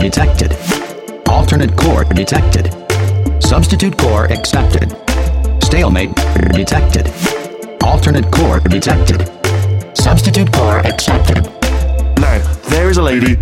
detected. Alternate core detected. Substitute core accepted. Stalemate detected. Alternate core detected. Substitute core accepted. Now, there is a lady,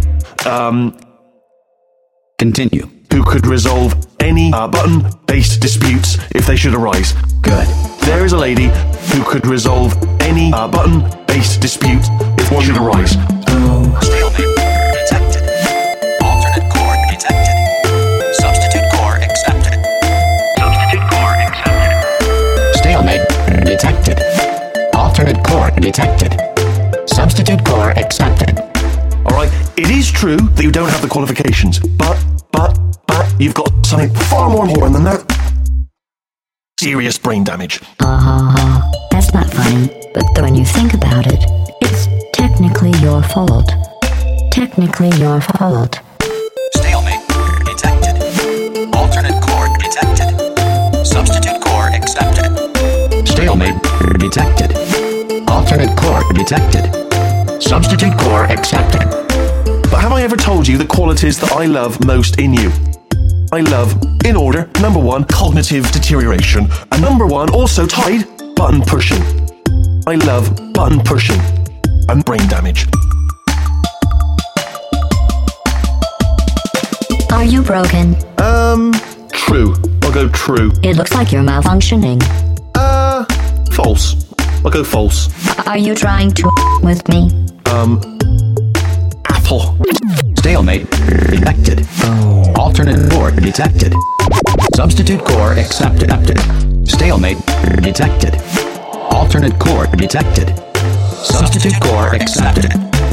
Continue. who could resolve any button-based disputes if they should arise. Good. There is a lady who could resolve any button-based dispute if one should arise. Stalemate detected. Alternate core detected. Substitute core accepted. Substitute core accepted. Stalemate detected. Alternate core detected. Substitute core accepted. Alright, it is true that you don't have the qualifications, but you've got something far more important than that. Serious brain damage. That's not funny, but when you think about it, it's technically your fault. Technically your fault. Stalemate detected. Alternate core detected. Substitute core accepted. Stalemate detected. Alternate core detected. Substitute core accepted. But have I ever told you the qualities that I love most in you? I love, in order, number 1, cognitive deterioration, and number 1, also tied, button pushing. I love button pushing and brain damage. Are you broken? True. I'll go true. It looks like you're malfunctioning. False. I'll go false. Are you trying to with me? Apple. Stalemate detected. Alternate core detected. Substitute core accepted. Stalemate detected. Alternate core detected. Substitute core accepted.